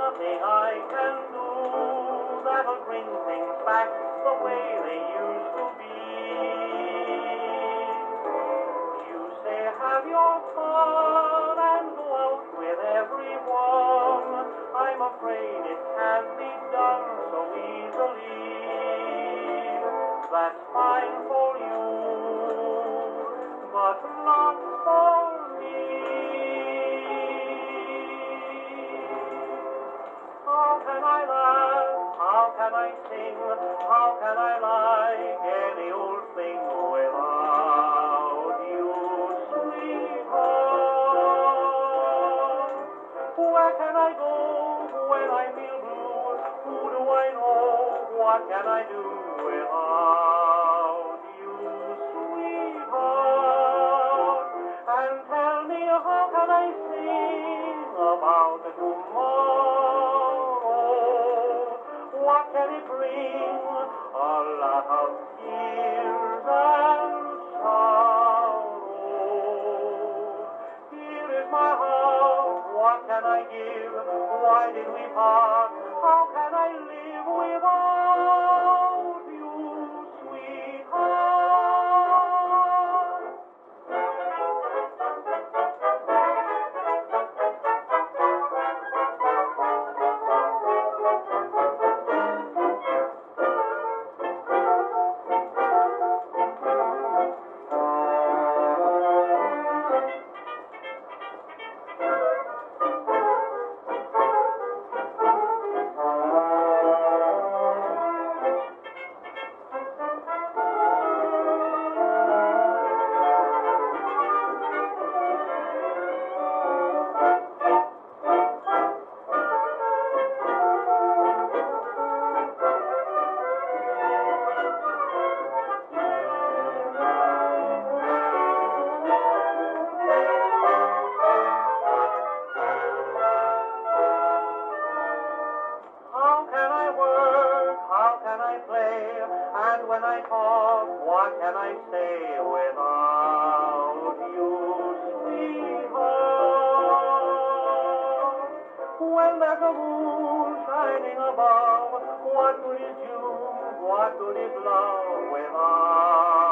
nothing I can do that'll bring things back the way they used to be. You say have your fun and go out with everyone. I'm afraid it can't be done so easily. That's fine for you, but not for me. How can I laugh? How can I sing? How can I like any old thing without you, sweetheart? Where can I go when I feel blue? Who do I know? What can I do without you, sweetheart? And tell me, how can I sing about tomorrow? What can it bring? A lot of tears and sorrow. Here is my heart, what can I give? Why did we part? How can I live without you, sweetheart? How can I work? How can I play? And when I talk, what can I say without you, sweetheart? When there's a moon shining above, what good is June? What good is love without